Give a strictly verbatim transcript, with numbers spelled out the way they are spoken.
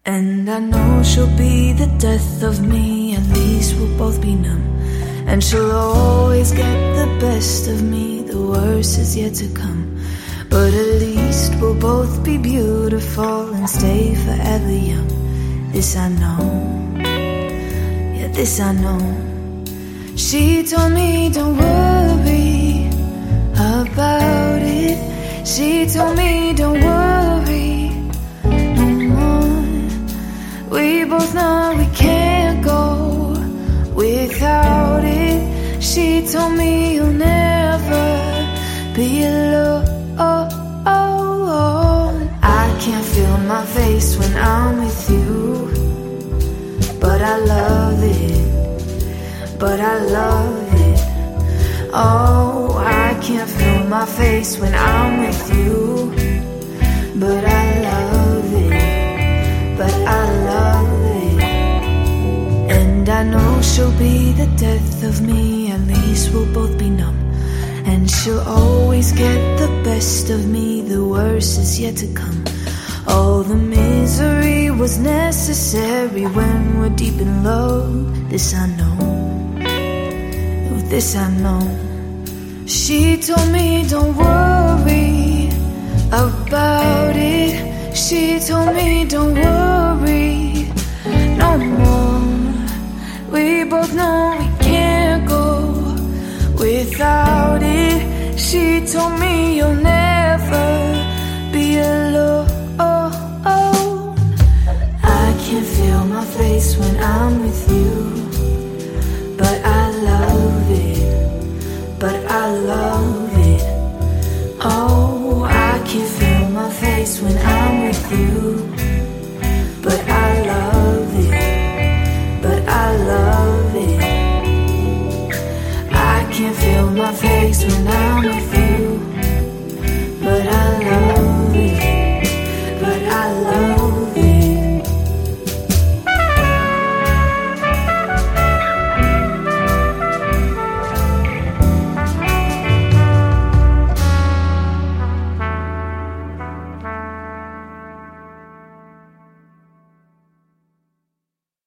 And I know she'll be the death of me, at least we'll both be numb. And she'll always get the best of me, the worst is yet to come. But at least we'll both be beautiful and stay forever young. This I know, yeah, this I know. She told me don't worry about it. She told me don't worry no more. We both know we can't go without it. She told me you'll never be alone. I can't feel my face when I'm with you, but I love it, but I love it. Oh, I can't feel my face when I'm with you, but I love it, but I love it. And I know she'll be the death of me, at least we'll both be numb. And she'll always get the best of me, the worst is yet to come. All the misery was necessary when we're deep in love. This I know, this I know. She told me don't worry about it. She told me don't worry no more. We both know we can't go without it. She told me you'll never be alone. I can't feel my face when I'm with you, but I love it, but I love it. Oh, I can't feel my face when I'm with you, but I love it, but I love it. I can't feel my face when I'm with you.